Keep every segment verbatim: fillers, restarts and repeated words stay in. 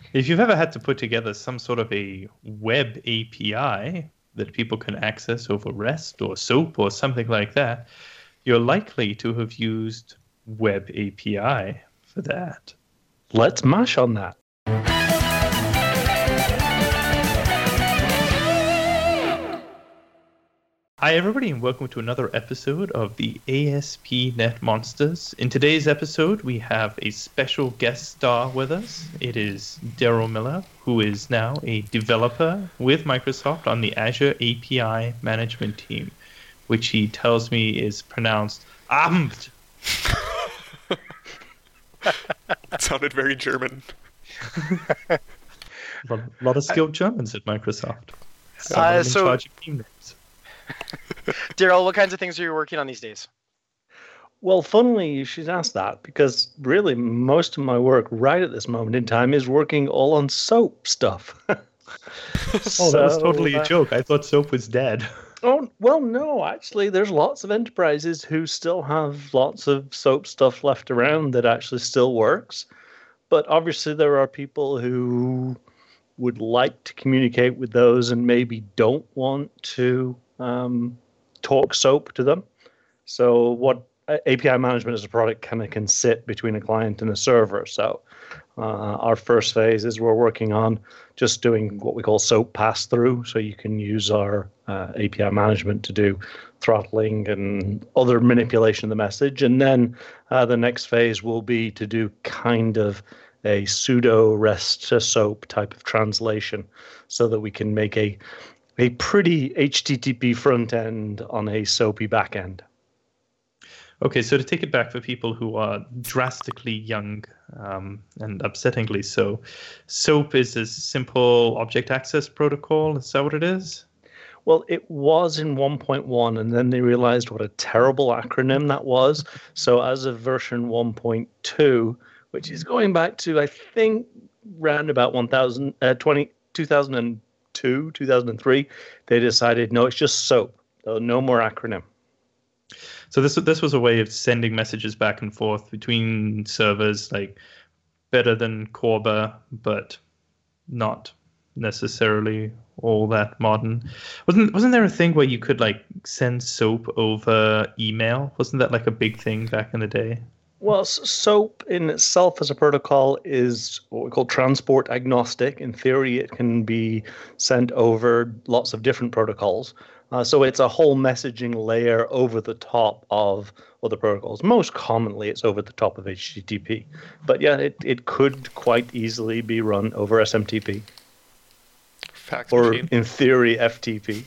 If you've ever had to put together some sort of a web A P I that people can access over REST or SOAP or something like that, you're likely to have used Web A P I for that. Let's mash on that. Hi, everybody, and welcome to another episode of the A S P dot NET Monsters. In today's episode, we have a special guest star with us. It is Daryl Miller, who is now a developer with Microsoft on the Azure A P I management team, which he tells me is pronounced Amt. It sounded very German. A lot, lot of skilled Germans at Microsoft. Some Uh, of them in so- charge of team names. Daryl, what kinds of things are you working on these days? Well, funnily, you should ask that because really most of my work right at this moment in time is working all on SOAP stuff. Oh, that was totally a joke. I thought SOAP was dead. Oh, well, no, actually, there's lots of enterprises who still have lots of SOAP stuff left around that actually still works. But obviously, there are people who would like to communicate with those and maybe don't want to um, talk SOAP to them. So what A P I management as a product kind of can sit between a client and a server. So uh, our first phase is we're working on just doing what we call SOAP pass-through. So you can use our uh, A P I management to do throttling and other manipulation of the message. And then uh, the next phase will be to do kind of a pseudo REST to SOAP type of translation so that we can make a a pretty H T T P front end on a SOAPy back end. Okay, so to take it back for people who are drastically young um, and upsettingly so, SOAP is a simple object access protocol. Is that what it is? Well, it was in one point one, and then they realized what a terrible acronym that was. So as of version one point two, which is going back to, I think, round about one thousand, uh, twenty, two thousand two, two thousand three, they decided, no, it's just SOAP. So no more acronym. So this this was a way of sending messages back and forth between servers, like better than Corba, but not necessarily all that modern. Wasn't wasn't there a thing where you could like send SOAP over email? Wasn't that like a big thing back in the day? Well, S- SOAP in itself as a protocol is what we call transport agnostic. In theory, it can be sent over lots of different protocols. Uh, so it's a whole messaging layer over the top of other protocols. Most commonly, it's over the top of H T T P. But yeah, it, it could quite easily be run over S M T P. Fax Or, machine. in theory, F T P.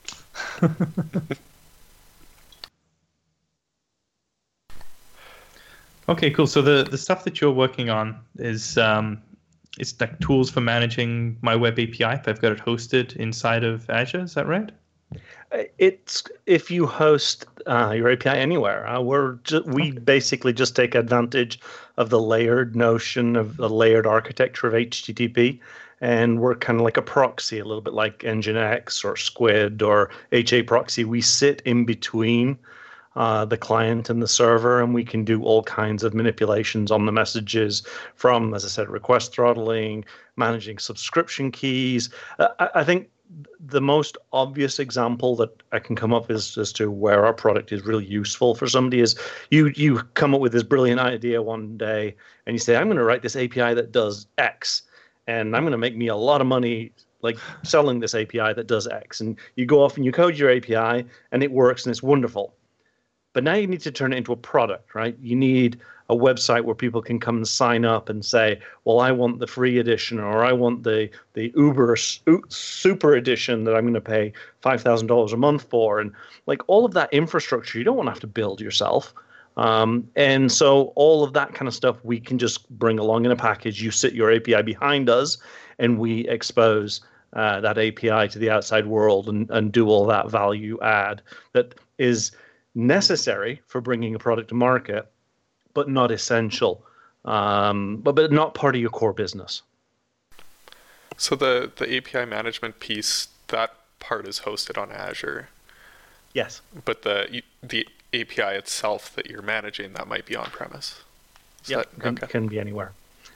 Okay, cool. So the, the stuff that you're working on is um, it's like tools for managing my web A P I. If I've got it hosted inside of Azure, is that right? It's if you host uh, your A P I anywhere. Uh, we're ju- we basically just take advantage of the layered notion of the layered architecture of H T T P, and we're kind of like a proxy, a little bit like Nginx or Squid or H A proxy. We sit in between uh, the client and the server, and we can do all kinds of manipulations on the messages from, as I said, request throttling, managing subscription keys. Uh, I, I think the most obvious example that I can come up is as to where our product is really useful for somebody is you you come up with this brilliant idea one day and you say, I'm going to write this A P I that does X, and I'm going to make me a lot of money like selling this A P I that does X. And you go off and you code your A P I and it works and it's wonderful. But now you need to turn it into a product, right? You need a website where people can come and sign up and say, well, I want the free edition, or I want the the Uber su- super edition that I'm going to pay five thousand dollars a month for. And like all of that infrastructure, you don't want to have to build yourself. Um, and so all of that kind of stuff we can just bring along in a package. You sit your A P I behind us and we expose uh, that A P I to the outside world and, and do all that value add that is necessary for bringing a product to market, but not essential, um, but, but not part of your core business. So the, the A P I management piece, that part is hosted on Azure. Yes. But the the A P I itself that you're managing, that might be on premise. Is Yeah, that, can, okay. can be anywhere.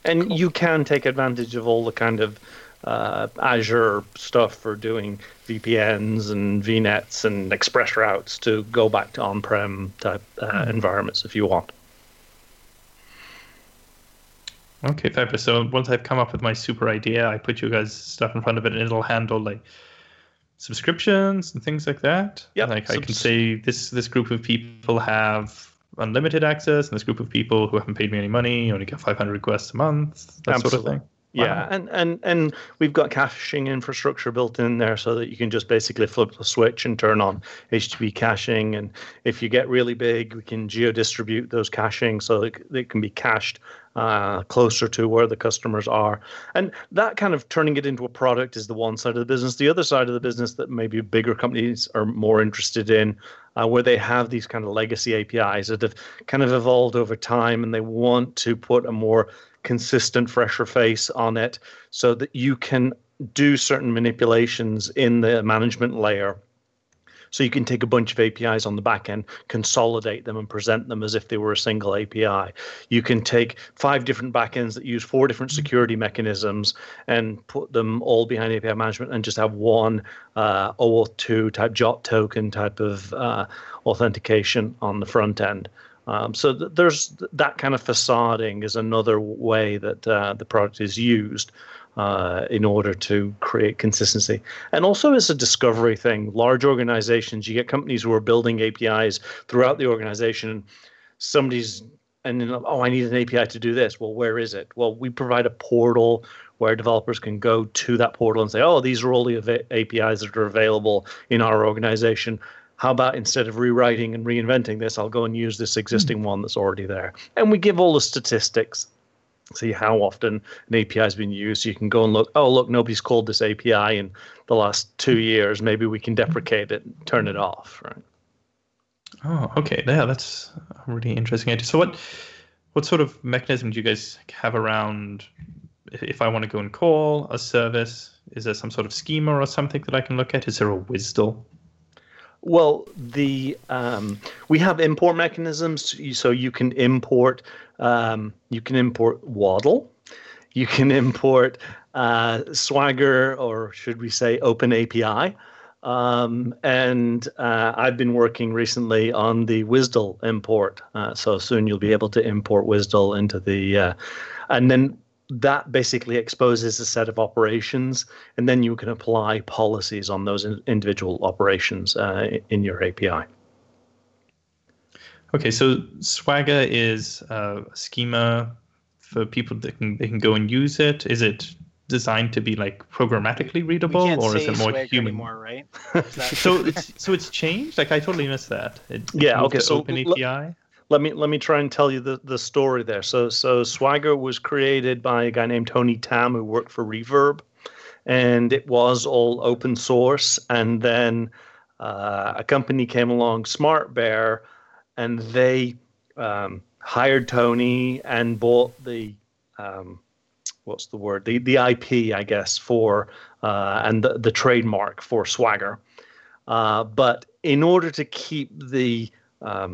And Cool. you can take advantage of all the kind of uh, Azure stuff for doing V P Ns and V NETs and express routes to go back to on-prem type uh, environments if you want. Okay, fabulous. So once I've come up with my super idea, I put you guys stuff in front of it, and it'll handle like subscriptions and things like that. Yep. Like I can Subs- say this this group of people have unlimited access, and this group of people who haven't paid me any money only get five hundred requests a month. That sort of Absolutely. thing. Yeah, Wow. and, and and we've got caching infrastructure built in there so that you can just basically flip the switch and turn on H T T P caching. And if you get really big, we can geo-distribute those caching so that they can be cached uh, closer to where the customers are. And that kind of turning it into a product is the one side of the business. The other side of the business that maybe bigger companies are more interested in, uh, where they have these kind of legacy A P Is that have kind of evolved over time, and they want to put a more consistent, fresher face on it so that you can do certain manipulations in the management layer. So you can take a bunch of A P Is on the back end, consolidate them, and present them as if they were a single A P I. You can take five different backends that use four different security mechanisms and put them all behind A P I management and just have one uh, O auth two type J O T token type of uh, authentication on the front end. Um, so th- there's that kind of facading is another way that uh, the product is used uh, in order to create consistency. And also as a discovery thing, large organizations, you get companies who are building A P Is throughout the organization. Somebody's, and you know, oh, I need an A P I to do this. Well, where is it? Well, we provide a portal where developers can go to that portal and say, oh, these are all the av- A P Is that are available in our organization. How about instead of rewriting and reinventing this, I'll go and use this existing one that's already there. And we give all the statistics, see how often an A P I has been used. You can go and look, oh, look, nobody's called this A P I in the last two years. Maybe we can deprecate it and turn it off, right? Oh, okay. Yeah, that's a really interesting idea. So what what sort of mechanism do you guys have around if I want to go and call a service? Is there some sort of schema or something that I can look at? Is there a W S D L? Well, the um, we have import mechanisms, so you can import um, you can import Waddle, you can import uh, Swagger, or should we say OpenAPI, um, and uh, I've been working recently on the W S D L import. Uh, so soon you'll be able to import W S D L into the, uh, and then that basically exposes a set of operations, and then you can apply policies on those in, individual operations uh, in your A P I. Okay, so Swagger is uh, a schema for people that can they can go and use it. Is it designed to be like programmatically readable, we can't or say is it more Swagger human? anymore, right? Is that- So it's so it's changed. Like I totally missed that. It, Yeah, moved okay, to so OpenAPI. Let me let me try and tell you the, the story there. So so Swagger was created by a guy named Tony Tam who worked for Reverb, and it was all open source. And then uh, a company came along, SmartBear, and they um, hired Tony and bought the um, what's the word the the I P, I guess, for uh, and the, the trademark for Swagger. Uh, but in order to keep the um,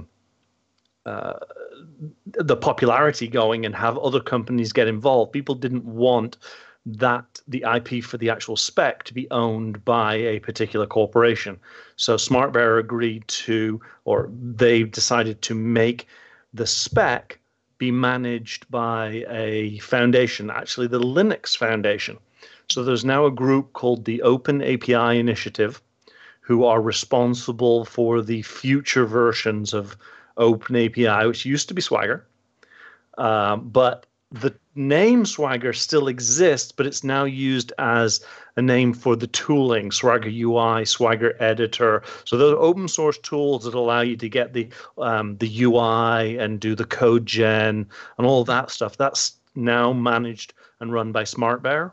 Uh, the popularity going and have other companies get involved, people didn't want that the I P for the actual spec to be owned by a particular corporation. So SmartBear agreed to, or they decided to make the spec be managed by a foundation, actually the Linux Foundation. So there's now a group called the OpenAPI Initiative who are responsible for the future versions of OpenAPI, which used to be Swagger, uh, but the name Swagger still exists, but it's now used as a name for the tooling, Swagger U I, Swagger Editor. So those are open source tools that allow you to get the um, the U I and do the code gen and all that stuff. That's now managed and run by SmartBear,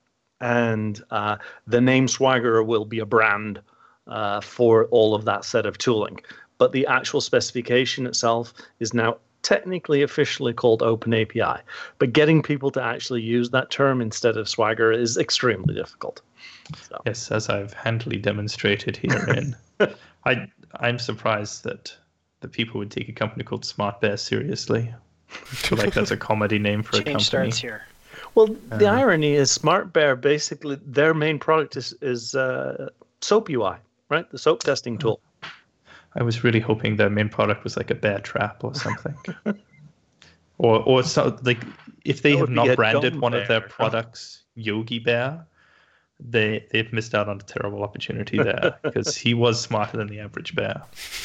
and uh, the name Swagger will be a brand uh, for all of that set of tooling. But the actual specification itself is now technically officially called OpenAPI. But getting people to actually use that term instead of Swagger is extremely difficult. So. Yes, as I've handily demonstrated herein. I I'm surprised that the people would take a company called SmartBear seriously. I feel like that's a comedy name for a company. Change starts here. Well, the Uh, irony is SmartBear, basically, their main product is, is uh, Soap U I, right? The soap testing tool. I was really hoping their main product was like a bear trap or something. or or so, like if they That have would be not a branded dumb one of their bear. products Yogi Bear, they they've missed out on a terrible opportunity there because he was smarter than the average bear.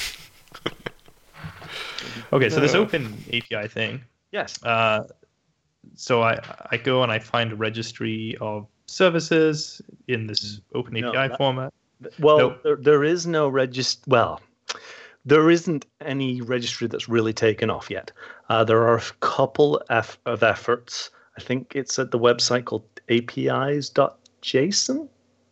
Okay, so this open A P I thing. Yes. Uh, so I I go and I find a registry of services in this open No, A P I that- format. Well, Nope. there, there is no regist. Well, there isn't any registry that's really taken off yet. Uh, there are a couple eff- of efforts. I think it's at the website called A P Is dot json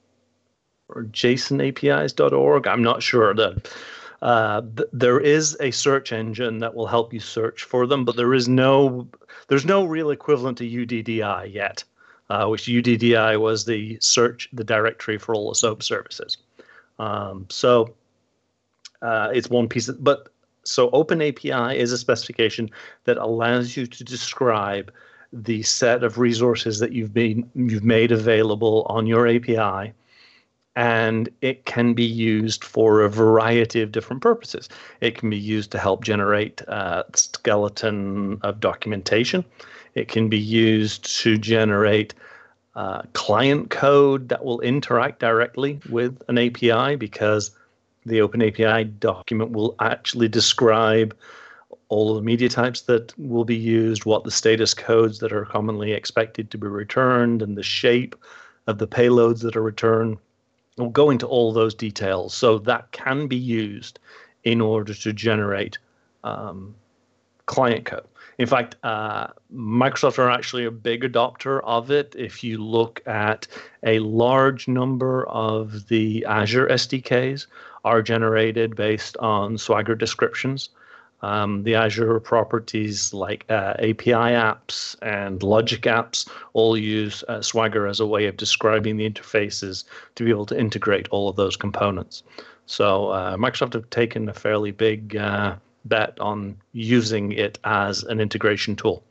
or jason A P Is dot org. I'm not sure. That uh, th- there is a search engine that will help you search for them, but there is no there's no real equivalent to U D D I yet. Uh, which U D D I was the search, the directory for all the SOAP services. Um, so uh, it's one piece, of, but so OpenAPI is a specification that allows you to describe the set of resources that you've been you've made available on your A P I, and it can be used for a variety of different purposes. It can be used to help generate a skeleton of documentation. It can be used to generate uh, client code that will interact directly with an A P I, because the OpenAPI document will actually describe all of the media types that will be used, what the status codes that are commonly expected to be returned, and the shape of the payloads that are returned. We'll go into all those details. So that can be used in order to generate um, client code. In fact, uh, Microsoft are actually a big adopter of it. If you look at a large number of the Azure S D Ks are generated based on Swagger descriptions. Um, the Azure properties like uh, A P I apps and logic apps all use uh, Swagger as a way of describing the interfaces to be able to integrate all of those components. So uh, Microsoft have taken a fairly big uh, bet on using it as an integration tool.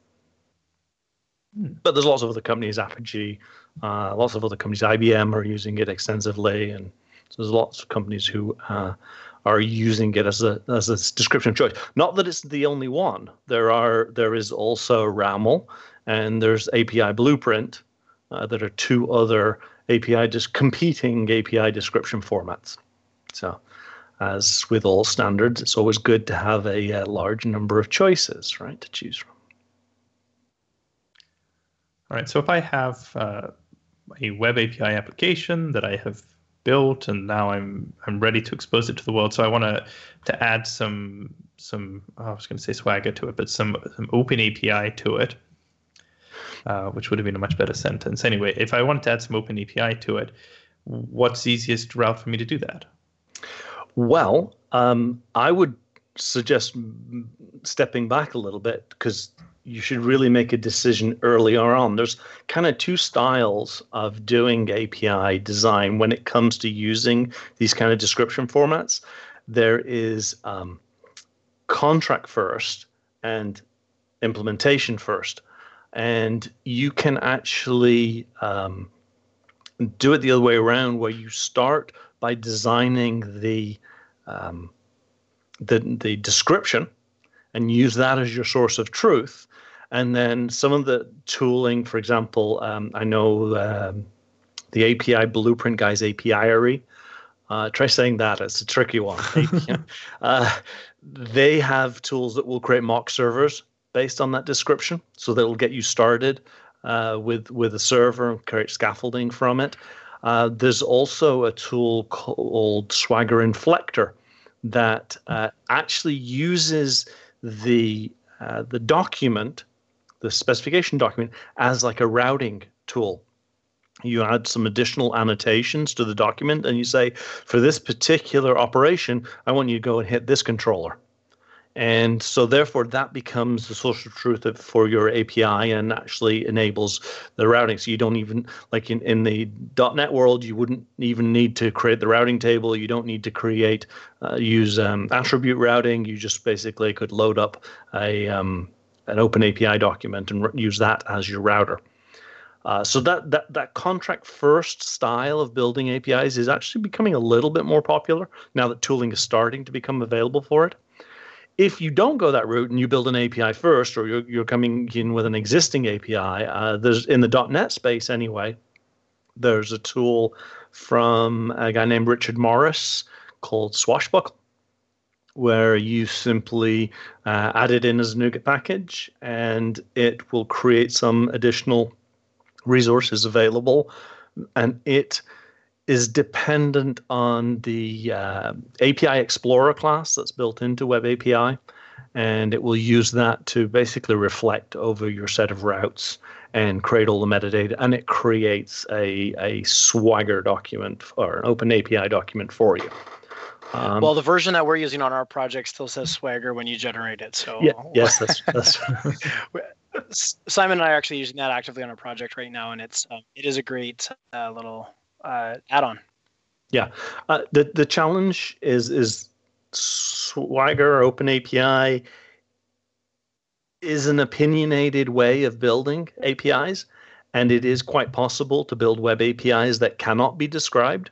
Hmm. But there's lots of other companies, Apogee, uh, lots of other companies, I B M are using it extensively, and so there's lots of companies who uh, are using it as a as a description of choice. Not that it's the only one. There are there is also RAML, and there's A P I Blueprint. Uh, that are two other A P I just competing A P I description formats. So, as with all standards, it's always good to have a, a large number of choices, right, to choose from. All right, so if I have uh, a web A P I application that I have built, and now I'm I'm ready to expose it to the world, so I want to to add some some oh, I was going to say Swagger to it, but some some open A P I to it, uh, which would have been a much better sentence. Anyway, if I wanted to add some open A P I to it, what's the easiest route for me to do that? Well, um, I would suggest stepping back a little bit, because you should really make a decision earlier on. There's kind of two styles of doing A P I design when it comes to using these kind of description formats. There is um, contract first and implementation first. And you can actually um, do it the other way around, where you start by designing the um, the the description and use that as your source of truth. And then some of the tooling, for example, um, I know um, the A P I Blueprint guys, A P I R E. Uh, try saying that; it's a tricky one. uh, they have tools that will create mock servers based on that description, so that'll get you started uh, with with a server and create scaffolding from it. Uh, there's also a tool called Swagger Inflector that uh, actually uses the uh, the document, the specification document, as like a routing tool. You add some additional annotations to the document, and you say, for this particular operation, I want you to go and hit this controller. And so therefore that becomes the social truth of, for your A P I, and actually enables the routing. So you don't even, like in, in the .NET world, you wouldn't even need to create the routing table. You don't need to create, uh, use um, attribute routing. You just basically could load up a, um, an open A P I document and use that as your router. Uh, so that, that that contract first style of building A P Is is actually becoming a little bit more popular now that tooling is starting to become available for it. If you don't go that route and you build an A P I first, or you're, you're coming in with an existing A P I, uh, there's in the .NET space anyway, there's a tool from a guy named Richard Morris called Swashbuckle, where you simply uh, add it in as a NuGet package, and it will create some additional resources available, and it is dependent on the uh, A P I Explorer class that's built into Web A P I, and it will use that to basically reflect over your set of routes and create all the metadata, and it creates a, a Swagger document or an open A P I document for you. Um, well, the version that we're using on our project still says Swagger when you generate it. So yeah, yes, that's that's. Simon and I are actually using that actively on our project right now, and it's um, it is a great uh, little uh, add-on. Yeah, uh, the the challenge is is Swagger or Open A P I is an opinionated way of building A P Is, and it is quite possible to build web A P Is that cannot be described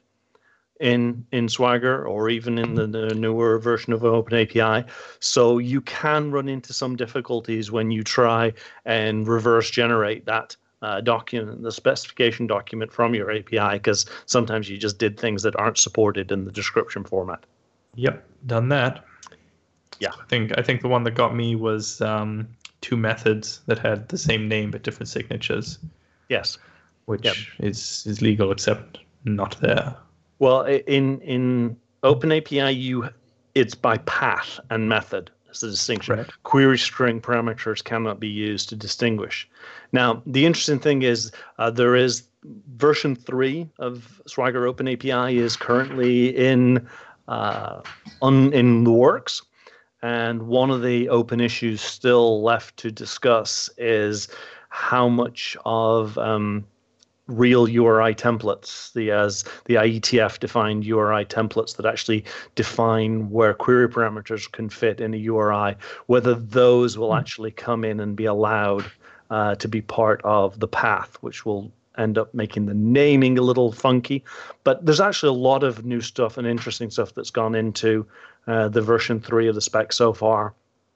in in Swagger or even in the, the newer version of Open A P I. So you can run into some difficulties when you try and reverse generate that uh, document, the specification document from your A P I, because sometimes you just did things that aren't supported in the description format. Yep, done that. Yeah, I think I think the one that got me was um, two methods that had the same name but different signatures. Yes, which yep. is is legal except not there. Well, in in Open A P I, you it's by path and method. That's the distinction. Right. Query string parameters cannot be used to distinguish. Now, the interesting thing is uh, there is version three of Swagger Open A P I is currently in uh, on in the works, and one of the open issues still left to discuss is how much of um, real U R I templates, the as the I E T F defined U R I templates that actually define where query parameters can fit in a U R I, whether those will actually come in and be allowed uh, to be part of the path, which will end up making the naming a little funky. But there's actually a lot of new stuff and interesting stuff that's gone into uh, the version three of the spec so far.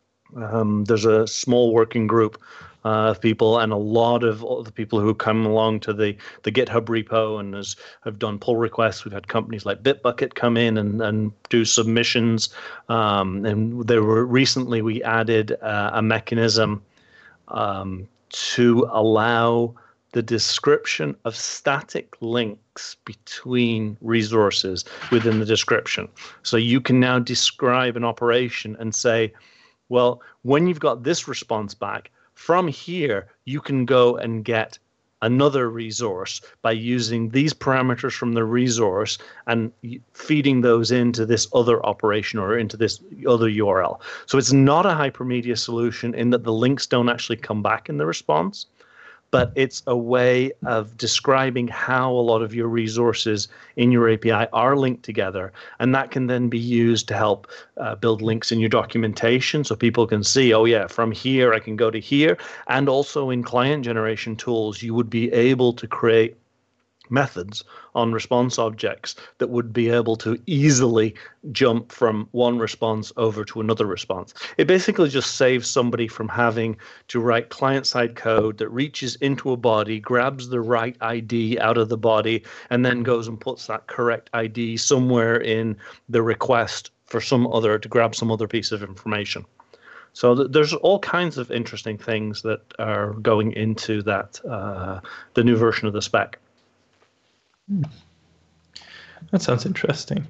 Um, there's a small working group Uh, of people, and a lot of the people who come along to the, the GitHub repo and has, have done pull requests. We've had companies like Bitbucket come in and, and do submissions. Um, and there were recently we added uh, a mechanism um, to allow the description of static links between resources within the description. So you can now describe an operation and say, well, when you've got this response back, from here, you can go and get another resource by using these parameters from the resource and feeding those into this other operation or into this other U R L. So it's not a hypermedia solution in that the links don't actually come back in the response, but it's a way of describing how a lot of your resources in your A P I are linked together. And that can then be used to help uh, build links in your documentation so people can see, oh yeah, from here I can go to here. And also in client generation tools, you would be able to create methods on response objects that would be able to easily jump from one response over to another response. It basically just saves somebody from having to write client-side code that reaches into a body, grabs the right I D out of the body, and then goes and puts that correct I D somewhere in the request for some other, to grab some other piece of information. So th- there's all kinds of interesting things that are going into that, uh, the new version of the spec. Hmm. That sounds interesting.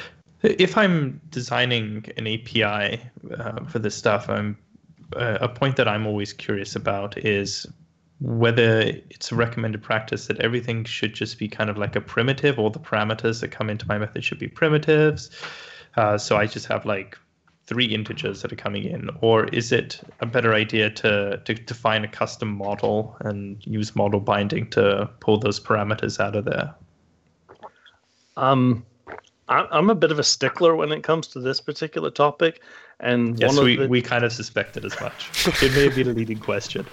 If I'm designing an A P I uh, for this stuff, I'm, uh, a point that I'm always curious about is whether it's a recommended practice that everything should just be kind of like a primitive. All the parameters that come into my method should be primitives. Uh, so I just have like three integers that are coming in, or is it a better idea to to define a custom model and use model binding to pull those parameters out of there? Um, I- I'm a bit of a stickler when it comes to this particular topic, and Yes, one of we, the... we kind of suspected as much. It may be the leading question.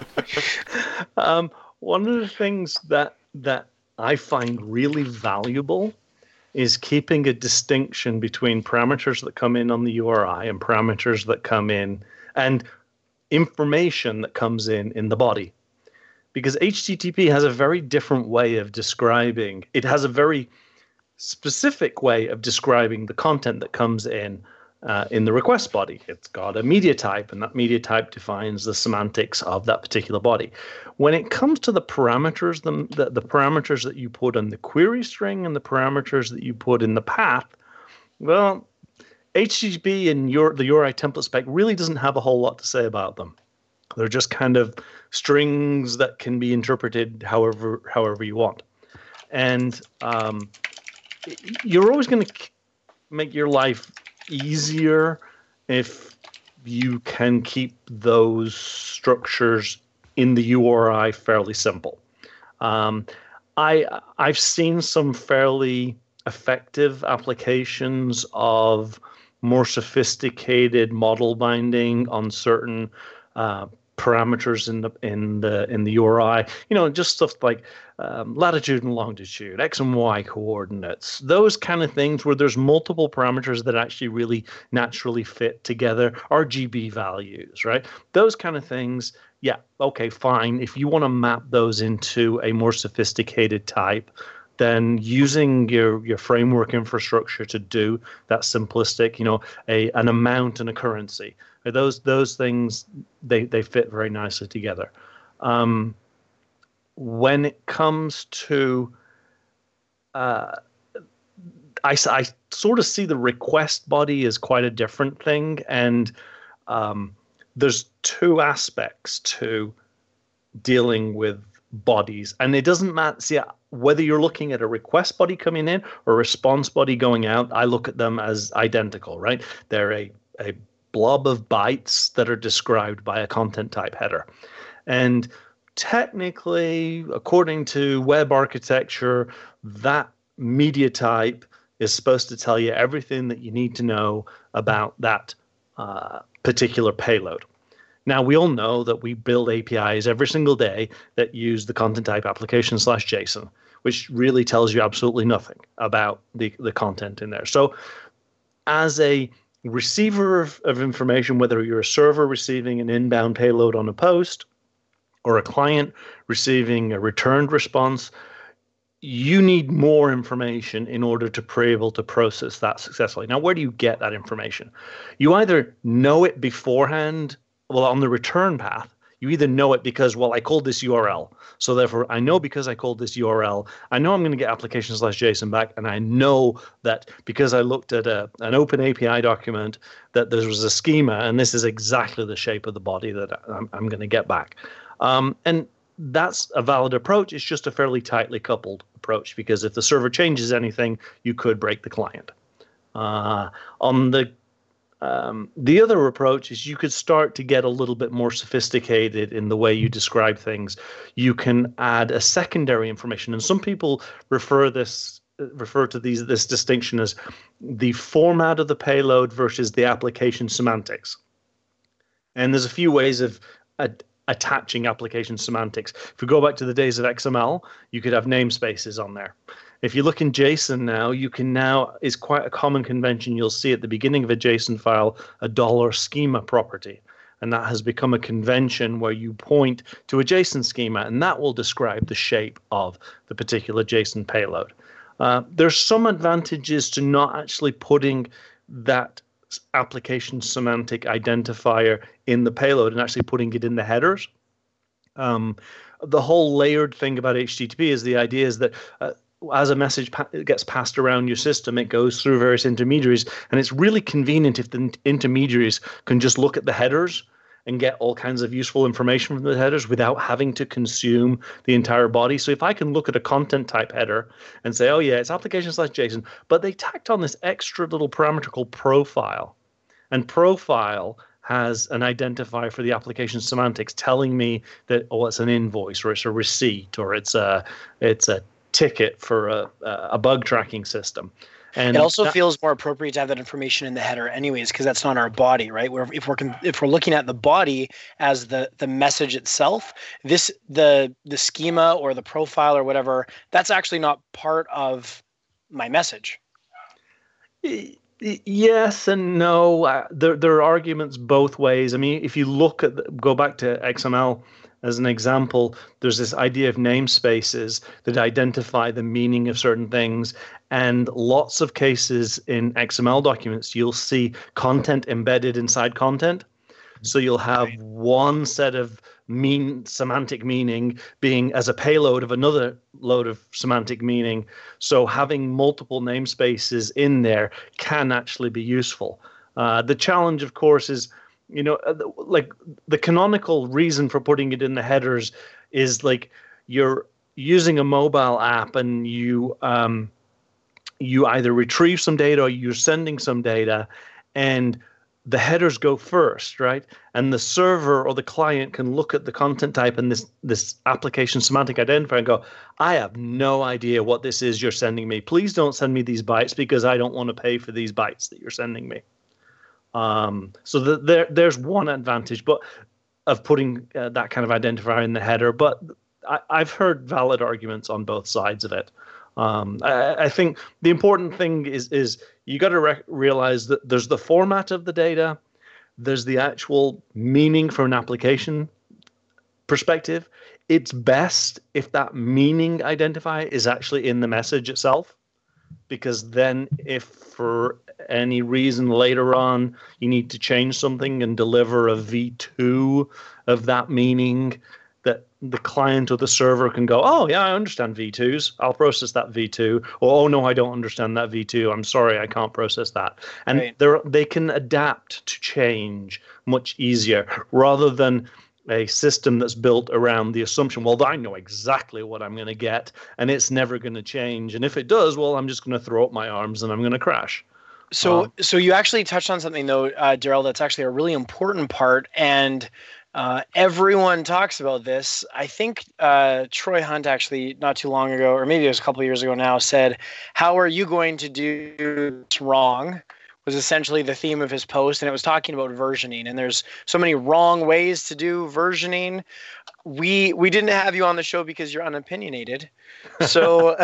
um, one of the things that that I find really valuable is keeping a distinction between parameters that come in on the U R I and parameters that come in, and information that comes in in the body. Because H T T P has a very different way of describing, it has a very specific way of describing the content that comes in uh, in the request body. It's got a media type, and that media type defines the semantics of that particular body. When it comes to the parameters, the, the, the parameters that you put on the query string and the parameters that you put in the path, well, H T T P and your, the U R I template spec really doesn't have a whole lot to say about them. They're just kind of strings that can be interpreted however however you want. And um, you're always going to make your life easier if you can keep those structures in the U R I fairly simple. Um, I I've seen some fairly effective applications of more sophisticated model binding on certain uh, parameters in the in the in the U R I. You know, just stuff like um, latitude and longitude, X and Y coordinates, those kind of things where there's multiple parameters that actually really naturally fit together. R G B values, right? Those kind of things. Yeah, okay, fine. If you want to map those into a more sophisticated type, then using your, your framework infrastructure to do that simplistic, you know, a an amount and a currency, those those things, they, they fit very nicely together. Um, when it comes to, uh, I, I sort of see the request body as quite a different thing, and um, there's two aspects to dealing with bodies, and it doesn't matter. See, whether you're looking at a request body coming in or a response body going out, I look at them as identical, right? They're a, a blob of bytes that are described by a content type header. And technically, according to web architecture, that media type is supposed to tell you everything that you need to know about that uh, particular payload. Now, we all know that we build A P Is every single day that use the content type application slash JSON, which really tells you absolutely nothing about the, the content in there. So as a receiver of, of information, whether you're a server receiving an inbound payload on a post or a client receiving a returned response, you need more information in order to be able to process that successfully. Now, where do you get that information? You either know it beforehand. Well, on the return path, you either know it because, well, I called this U R L. So therefore, I know because I called this U R L, I know I'm going to get application slash JSON back. And I know that because I looked at a, an open A P I document, that there was a schema, and this is exactly the shape of the body that I'm, I'm going to get back. Um, and that's a valid approach. It's just a fairly tightly coupled approach, because if the server changes anything, you could break the client. Uh, on the Um, the other approach is you could start to get a little bit more sophisticated in the way you describe things. You can add a secondary information, and some people refer this refer to these this distinction as the format of the payload versus the application semantics. And there's a few ways of ad- attaching application semantics. If we go back to the days of X M L, you could have namespaces on there. If you look in JSON now, you can now, is quite a common convention, you'll see at the beginning of a JSON file a dollar schema property. And that has become a convention where you point to a JSON schema, and that will describe the shape of the particular JSON payload. Uh, there's some advantages to not actually putting that application semantic identifier in the payload and actually putting it in the headers. Um, the whole layered thing about H T T P is the idea is that uh, as a message pa- gets passed around your system, it goes through various intermediaries, and it's really convenient if the intermediaries can just look at the headers and get all kinds of useful information from the headers without having to consume the entire body. So if I can look at a content type header and say, oh yeah, it's application slash JSON, but they tacked on this extra little parameter called profile, and profile has an identifier for the application semantics telling me that, oh, it's an invoice, or it's a receipt, or it's a it's a ticket for a, a bug tracking system. And it also that, feels more appropriate to have that information in the header anyways, because that's not our body, right? Where if we're con- if we're looking at the body as the the message itself, this the the schema or the profile or whatever, that's actually not part of my message. Yes and no. Uh, there there are arguments both ways. I mean, if you look at the, go back to X M L as an example, there's this idea of namespaces that identify the meaning of certain things. And lots of cases in X M L documents, you'll see content embedded inside content. So you'll have right. one set of mean semantic meaning being as a payload of another load of semantic meaning. So having multiple namespaces in there can actually be useful. Uh, the challenge, of course, is You know, like the canonical reason for putting it in the headers is like you're using a mobile app and you um, you either retrieve some data or you're sending some data, and the headers go first, right? And the server or the client can look at the content type and this this application semantic identifier and go, I have no idea what this is you're sending me. Please don't send me these bytes because I don't want to pay for these bytes that you're sending me. Um, so the, there, there's one advantage, but of putting uh, that kind of identifier in the header. But I, I've heard valid arguments on both sides of it. Um, I, I think the important thing is is you got to re- realize that there's the format of the data, there's the actual meaning from an application perspective. It's best if that meaning identifier is actually in the message itself, because then if for any reason later on you need to change something and deliver a V two of that meaning, that the client or the server can go, oh yeah, I understand V twos, I'll process that V two, or oh no, I don't understand that V two, I'm sorry, I can't process that. And right. they're, they can adapt to change much easier, rather than a system that's built around the assumption, well, I know exactly what I'm going to get, and it's never going to change. And if it does, well, I'm just going to throw up my arms and I'm going to crash. So, um, so you actually touched on something, though, uh, Darrell, that's actually a really important part, and uh, everyone talks about this. I think uh, Troy Hunt actually not too long ago, or maybe it was a couple of years ago now, said, how are you going to do this wrong? Was essentially the theme of his post, and it was talking about versioning. And there's so many wrong ways to do versioning. We we didn't have you on the show because you're unopinionated, so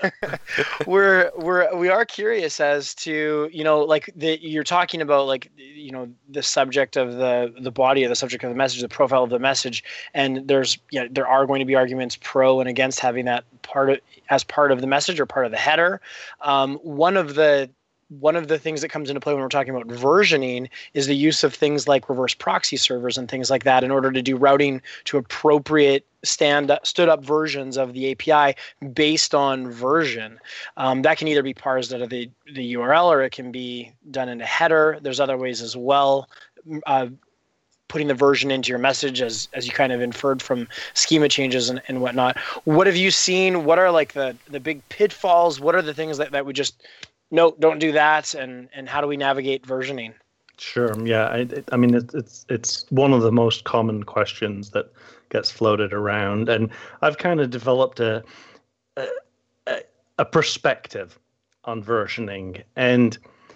we're we're we are curious as to, you know, like the you're talking about, like, you know, the subject of the the body of the subject of the message, the profile of the message, and there's yeah there are going to be arguments pro and against having that part of, as part of the message or part of the header. Um, one of the One of the things that comes into play when we're talking about versioning is the use of things like reverse proxy servers and things like that in order to do routing to appropriate stand stood up versions of the A P I based on version. Um, that can either be parsed out of the, the U R L, or it can be done in a header. There's other ways as well. Uh, putting the version into your message, as as you kind of inferred from schema changes and, and whatnot. What have you seen? What are like the, the big pitfalls? What are the things that, that would just no, don't do that, and and how do we navigate versioning? Sure. Yeah. I, I mean, it's it's it's one of the most common questions that gets floated around, and I've kind of developed a a, a perspective on versioning, and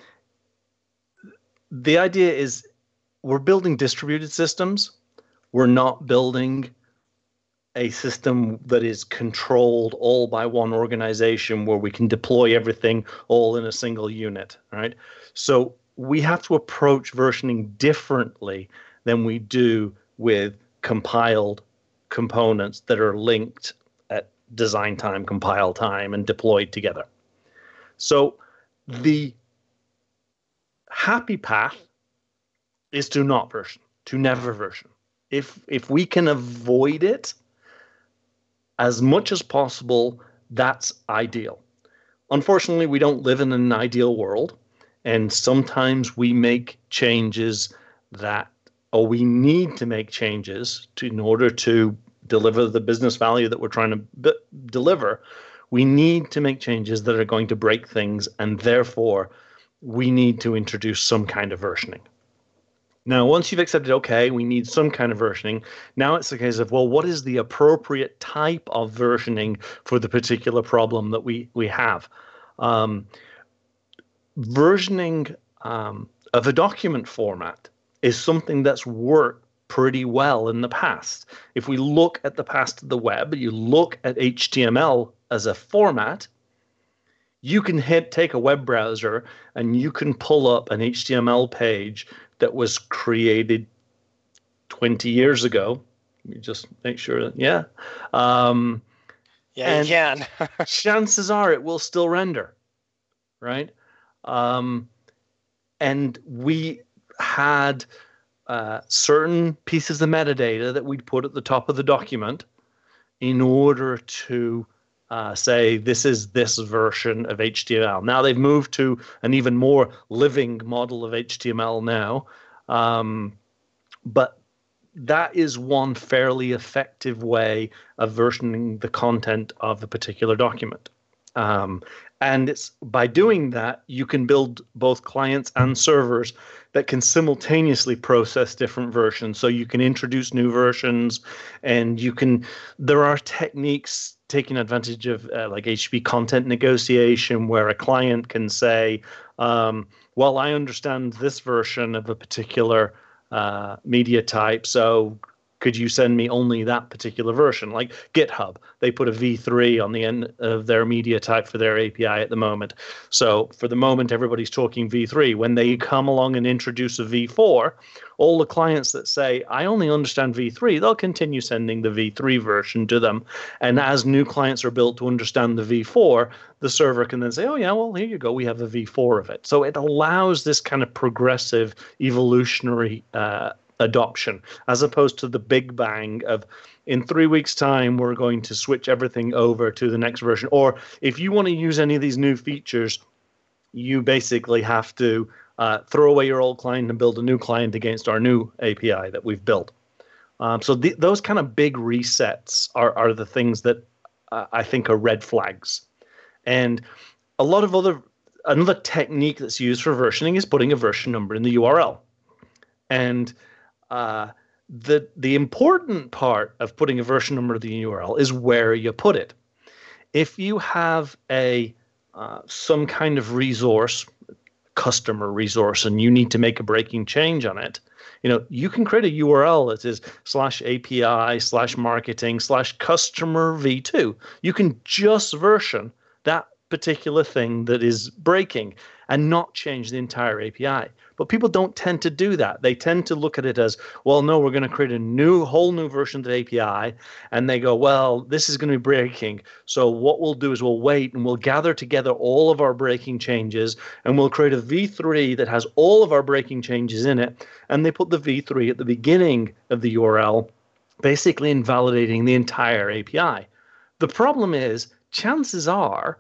the idea is we're building distributed systems. We're not building a system that is controlled all by one organization where we can deploy everything all in a single unit, right? So we have to approach versioning differently than we do with compiled components that are linked at design time, compile time, and deployed together. So the happy path is to not version, to never version. If if we can avoid it as much as possible, that's ideal. Unfortunately, we don't live in an ideal world, and sometimes we make changes that, or we need to make changes to, in order to deliver the business value that we're trying to b- deliver. We need to make changes that are going to break things, and therefore we need to introduce some kind of versioning. Now, once you've accepted, okay, we need some kind of versioning, now it's a case of, well, what is the appropriate type of versioning for the particular problem that we, we have? Um, versioning um, of a document format is something that's worked pretty well in the past. If we look at the past of the web, you look at H T M L as a format, you can hit take a web browser and you can pull up an H T M L page that was created twenty years ago. Let me just make sure that, yeah. Um, yeah, you can. chances are it will still render, right? Um, and we had uh, certain pieces of metadata that we'd put at the top of the document in order to uh, say this is this version of H T M L. Now they've moved to an even more living model of H T M L now, um, but that is one fairly effective way of versioning the content of a particular document. Um, and it's by doing that, you can build both clients and servers that can simultaneously process different versions. So you can introduce new versions, and you can, there are techniques taking advantage of uh, like H T T P content negotiation, where a client can say, um, well, I understand this version of a particular Uh, media type, so could you send me only that particular version? Like GitHub, they put a v three on the end of their media type for their A P I at the moment. So for the moment, everybody's talking v three. When they come along and introduce a v four, all the clients that say, I only understand v three, they'll continue sending the v three version to them. And as new clients are built to understand the v four, the server can then say, oh, yeah, well, here you go. We have a v four of it. So it allows this kind of progressive, evolutionary uh, adoption, as opposed to the big bang of, in three weeks' time, we're going to switch everything over to the next version. Or if you want to use any of these new features, you basically have to uh, throw away your old client and build a new client against our new A P I that we've built. Um, so th- those kind of big resets are, are the things that uh, I think are red flags. And a lot of other, another technique that's used for versioning is putting a version number in the U R L. And uh, the the important part of putting a version number in the U R L is where you put it. If you have a uh, some kind of resource, customer resource, and you need to make a breaking change on it, you know, you can create a U R L that is slash A P I slash marketing slash customer v two. You can just version that particular thing that is breaking and not change the entire A P I. But people don't tend to do that. They tend to look at it as, well, no, we're going to create a new, whole new version of the A P I. And they go, well, this is going to be breaking. So what we'll do is we'll wait and we'll gather together all of our breaking changes, and we'll create a v three that has all of our breaking changes in it. And they put the v three at the beginning of the U R L, basically invalidating the entire A P I. The problem is, chances are,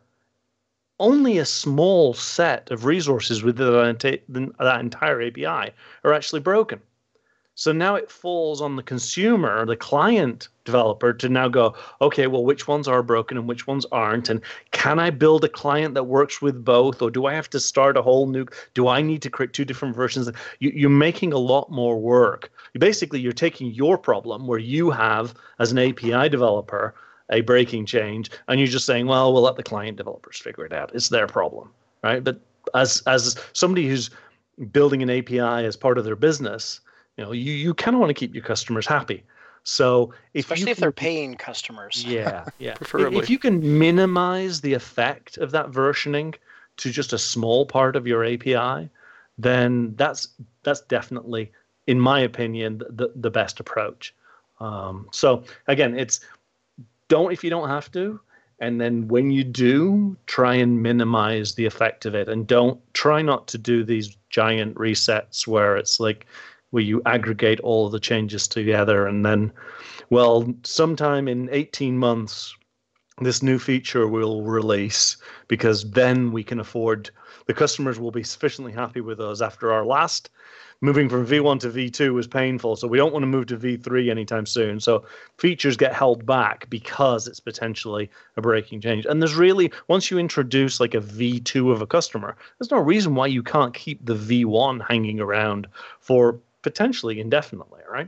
only a small set of resources within that entire A P I are actually broken. So now it falls on the consumer, the client developer, to now go, okay, well, which ones are broken and which ones aren't? And can I build a client that works with both? Or do I have to start a whole new, do I need to create two different versions? You, you're making a lot more work. You basically, you're taking your problem where you have, as an A P I developer, a breaking change, and you're just saying, well, we'll let the client developers figure it out. It's their problem, right? But as as somebody who's building an A P I as part of their business, you know, you, you kind of want to keep your customers happy. So if especially you if can, they're paying customers. Yeah, yeah. Preferably. If you can minimize the effect of that versioning to just a small part of your A P I, then that's that's definitely, in my opinion, the the best approach. Um, so again, it's don't if you don't have to, and then when you do, try and minimize the effect of it, and don't try not to do these giant resets where it's like where you aggregate all of the changes together and then, well, sometime in eighteen months this new feature will release, because then we can afford, the customers will be sufficiently happy with us after our last moving from v one to v two was painful, so we don't want to move to v three anytime soon. So features get held back because it's potentially a breaking change. And there's really, once you introduce like a v two of a customer, there's no reason why you can't keep the v one hanging around for potentially indefinitely, right?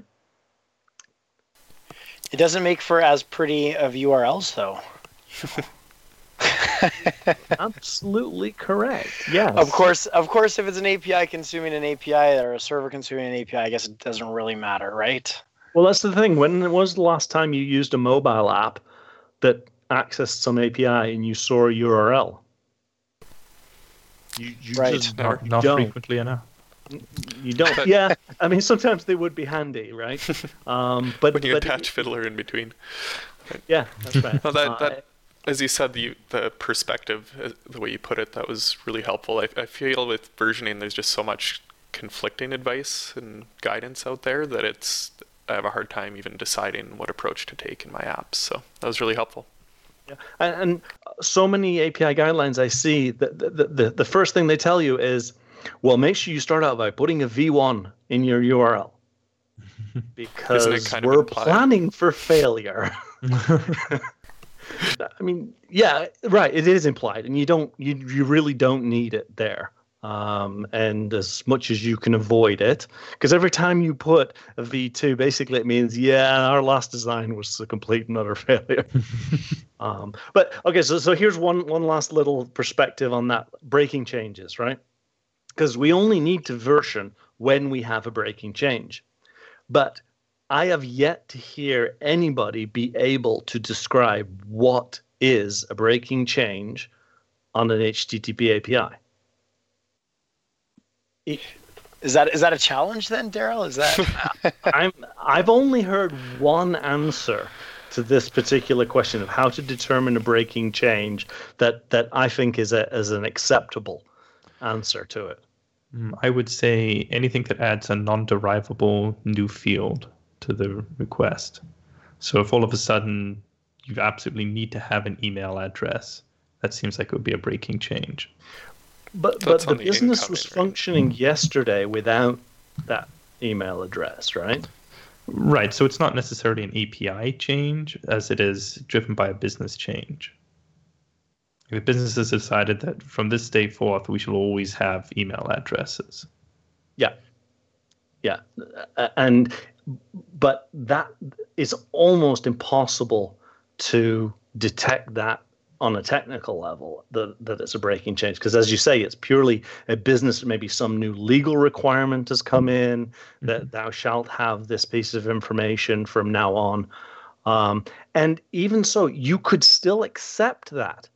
It doesn't make for as pretty of U R Ls, though. Absolutely correct. Yes. Of course, of course, if it's an A P I consuming an A P I or a server consuming an A P I, I guess it doesn't really matter, right? Well, that's the thing. When was the last time you used a mobile app that accessed some A P I and you saw a U R L? You, you Right. just Not, you not don't. frequently enough. You don't. Yeah, I mean, sometimes they would be handy, right? Um, but when you but attach Fiddler in between. yeah, that's right. Well, that, Uh, that, as you said, the the perspective, uh, the way you put it, that was really helpful. I, I feel with versioning, there's just so much conflicting advice and guidance out there that it's I have a hard time even deciding what approach to take in my apps. So that was really helpful. Yeah. And, and so many A P I guidelines I see, that the, the, the first thing they tell you is, well, make sure you start out by putting a V one in your U R L because kind of we're implied? planning for failure. I mean, yeah, right. It is implied, and you don't, you you really don't need it there. Um, and as much as you can avoid it, because every time you put a V two, basically it means, yeah, our last design was a complete and utter failure. um, but okay, so so here's one one last little perspective on that breaking changes, right? Because we only need to version when we have a breaking change. But I have yet to hear anybody be able to describe what is a breaking change on an H T T P A P I. It, Is that is that a challenge then, Daryl? Is that I'm I've only heard one answer to this particular question of how to determine a breaking change that that I think is a as an acceptable answer to it. Mm, I would say anything that adds a non-derivable new field to the request. So if all of a sudden you absolutely need to have an email address, that seems like it would be a breaking change. But So but it's the on the business incoming, was right? functioning yesterday without that email address, right? Right. So it's not necessarily an A P I change as it is driven by a business change. The business has decided that from this day forth, we should always have email addresses. Yeah. Yeah. Uh, And but that is almost impossible to detect that on a technical level, that, that it's a breaking change. Because as you say, it's purely a business, maybe some new legal requirement has come in that mm-hmm. thou shalt have this piece of information from now on. Um, and even so, you could still accept that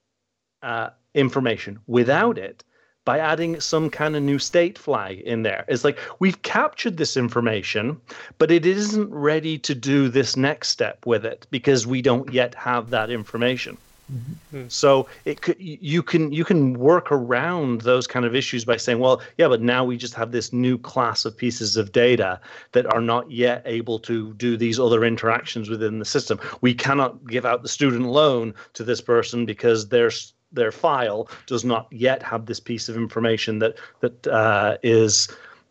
uh, information without it by adding some kind of new state flag in there. It's like, we've captured this information, but it isn't ready to do this next step with it because we don't yet have that information. Mm-hmm. So it could, you can you can work around those kind of issues by saying, well, yeah, but now we just have this new class of pieces of data that are not yet able to do these other interactions within the system. We cannot give out the student loan to this person because their their file does not yet have this piece of information that that uh, is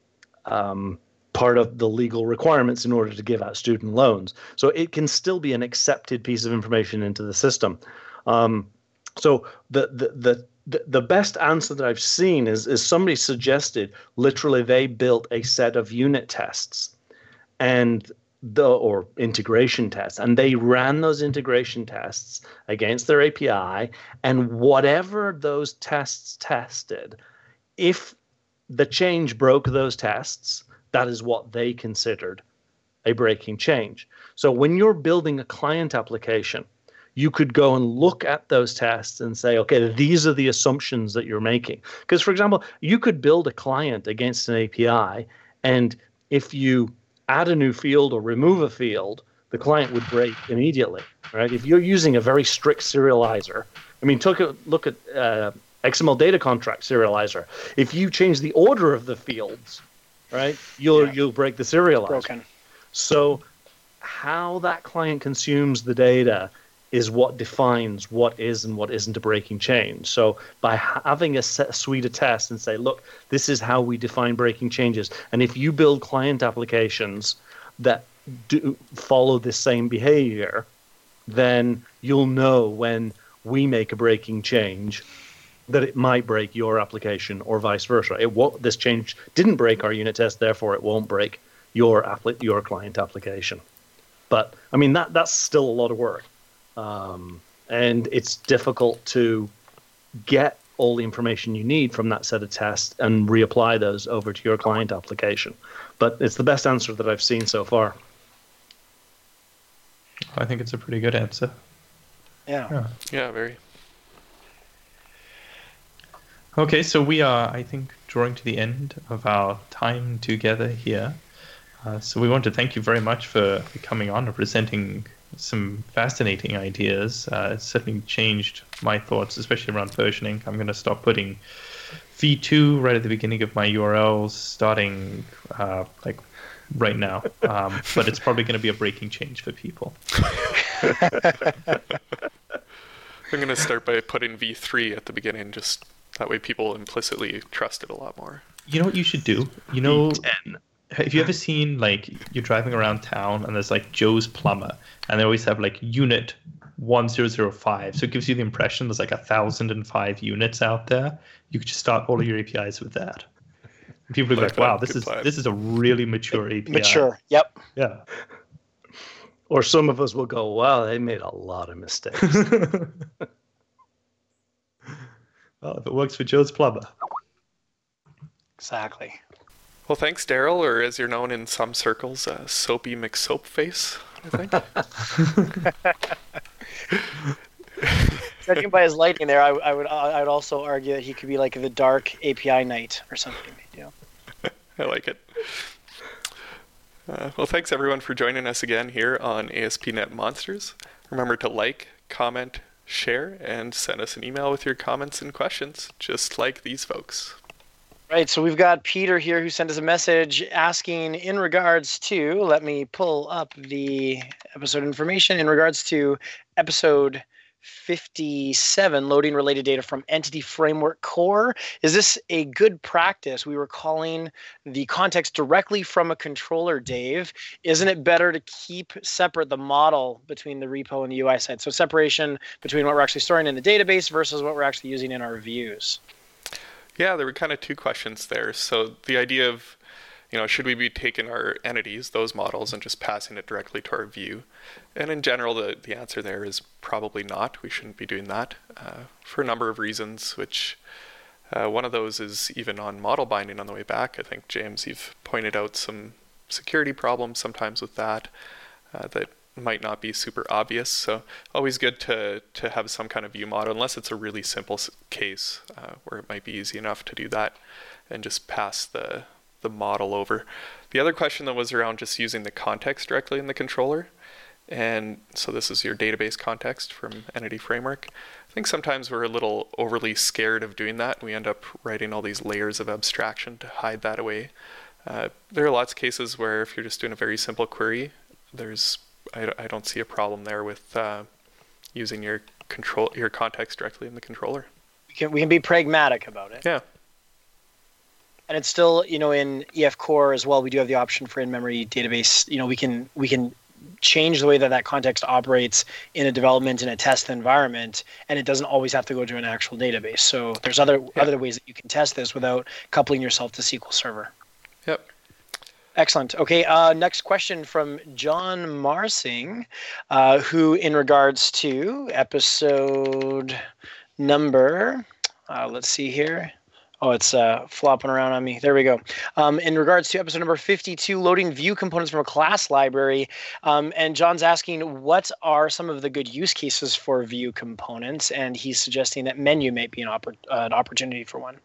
um, part of the legal requirements in order to give out student loans. So it can still be an accepted piece of information into the system. Um, so the, the the the best answer that I've seen is is somebody suggested literally they built a set of unit tests and the or integration tests, and they ran those integration tests against their A P I, and whatever those tests tested, if the change broke those tests, that is what they considered a breaking change. So when you're building a client application, you could go and look at those tests and say, okay, these are the assumptions that you're making. Because, for example, you could build a client against an A P I, and if you add a new field or remove a field, the client would break immediately, right? If you're using a very strict serializer, I mean, take a look at uh, X M L data contract serializer. If you change the order of the fields, right, you'll yeah. you'll break the serializer. Broken. So how that client consumes the data is what defines what is and what isn't a breaking change. So by having a set, suite of tests and say, look, this is how we define breaking changes. And if you build client applications that do follow this same behavior, then you'll know when we make a breaking change that it might break your application or vice versa. It won't, this change didn't break our unit test, therefore it won't break your appli- your client application. But I mean, that that's still a lot of work. Um, and it's difficult to get all the information you need from that set of tests and reapply those over to your client application. But it's the best answer that I've seen so far. I think it's a pretty good answer. Yeah. Yeah. Yeah, very. Okay, so we are, I think, drawing to the end of our time together here. Uh, so we want to thank you very much for, for coming on and presenting some fascinating ideas. Uh, it's certainly changed my thoughts, especially around versioning. I'm going to stop putting V two right at the beginning of my U R Ls, starting uh, like right now. Um, but it's probably going to be a breaking change for people. I'm going to start by putting V three at the beginning, just that way people implicitly trust it a lot more. You know what you should do? You know, V ten. have you ever seen, like, you're driving around town and there's like Joe's Plumber, and they always have like unit one thousand five, so it gives you the impression there's like a thousand and five units out there. You could just start all of your A P Is with that. And people will be Like like, wow, that. this Good is plan. this is a really mature A P I. Mature. Yep. Yeah. Or some of us will go, wow, they made a lot of mistakes. Well, if it works for Joe's Plumber. Exactly. Well, thanks, Daryl, or as you're known in some circles, uh, Soapy McSoapface, I think. Judging by his lighting there, I, I would I would also argue that he could be like the dark A P I knight or something. You know? I like it. Uh, well, thanks everyone for joining us again here on A S P dot net Monsters. Remember to like, comment, share, and send us an email with your comments and questions, just like these folks. Right, so we've got Peter here who sent us a message asking in regards to, let me pull up the episode information, in regards to episode fifty-seven, loading related data from Entity Framework Core. Is this a good practice? We were calling the context directly from a controller, Dave. Isn't it better to keep separate the model between the repo and the U I side? So separation between what we're actually storing in the database versus what we're actually using in our views. Yeah, there were kind of two questions there. So the idea of, you know, should we be taking our entities, those models, and just passing it directly to our view? And in general, the, the answer there is probably not. We shouldn't be doing that uh, for a number of reasons, which uh, one of those is even on model binding on the way back. I think, James, you've pointed out some security problems sometimes with that uh, that might not be super obvious. So always good to, to have some kind of view model, unless it's a really simple case uh, where it might be easy enough to do that and just pass the, the model over. The other question that was around just using the context directly in the controller. And so this is your database context from Entity Framework. I think sometimes we're a little overly scared of doing that. We end up writing all these layers of abstraction to hide that away. Uh, there are lots of cases where if you're just doing a very simple query, there's I, I don't see a problem there with uh, using your control your context directly in the controller. We can we can be pragmatic about it. Yeah. And it's still, you know, in E F Core as well, we do have the option for in-memory database. You know, we can we can change the way that that context operates in a development in a test environment, and it doesn't always have to go to an actual database. So there's other yeah. other ways that you can test this without coupling yourself to S Q L Server. Yep. Excellent. Okay, uh, next question from John Marsing, uh, who in regards to episode number, uh, let's see here. Oh, it's uh, flopping around on me. There we go. Um, in regards to episode number fifty-two, loading view components from a class library. Um, and John's asking, what are some of the good use cases for view components? And he's suggesting that menu may be an, oppor- uh, an opportunity for one.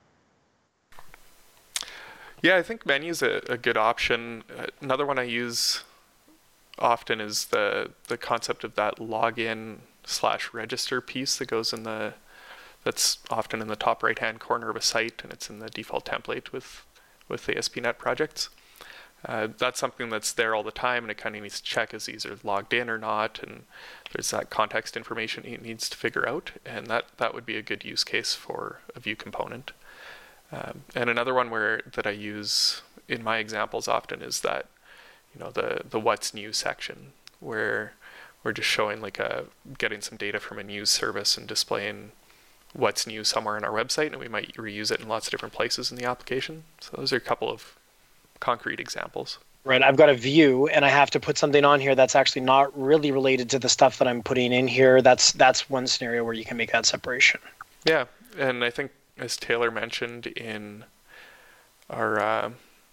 Yeah, I think menu is a, a good option. Uh, another one I use often is the the concept of that login slash register piece that goes in the that's often in the top right hand corner of a site, and it's in the default template with with A S P dot net projects. Uh, that's something that's there all the time, and it kind of needs to check is either logged in or not, and there's that context information it needs to figure out, and that that would be a good use case for a view component. Um, and another one where that I use in my examples often is that, you know, the the what's new section, where we're just showing like a getting some data from a news service and displaying what's new somewhere on our website, and we might reuse it in lots of different places in the application. So those are a couple of concrete examples. Right, I've got a view, and I have to put something on here that's actually not really related to the stuff that I'm putting in here. That's that's one scenario where you can make that separation. Yeah, and I think as Taylor mentioned in our uh,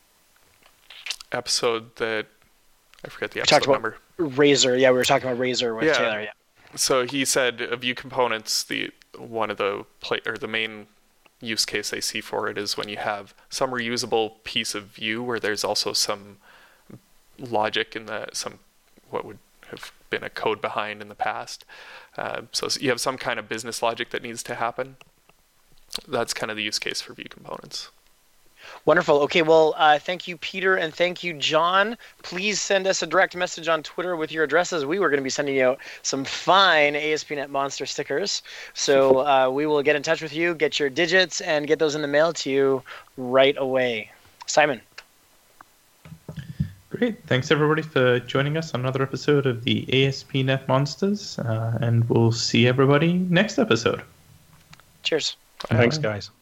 episode that I forget the We talked episode about number. Razor. Yeah, we were talking about Razor with Yeah. Taylor. Yeah. So he said uh, view components, the one of the play or the main use case they see for it is when you have some reusable piece of view where there's also some logic in the some what would have been a code behind in the past. Uh, so you have some kind of business logic that needs to happen. That's kind of the use case for view components. Wonderful. Okay, well, uh, thank you, Peter, and thank you, John. Please send us a direct message on Twitter with your addresses. We were going to be sending you out some fine A S P dot net Monster stickers. So uh, we will get in touch with you, get your digits, and get those in the mail to you right away. Simon. Great. Thanks, everybody, for joining us on another episode of the A S P dot net Monsters. Uh, and we'll see everybody next episode. Cheers. Thanks, guys.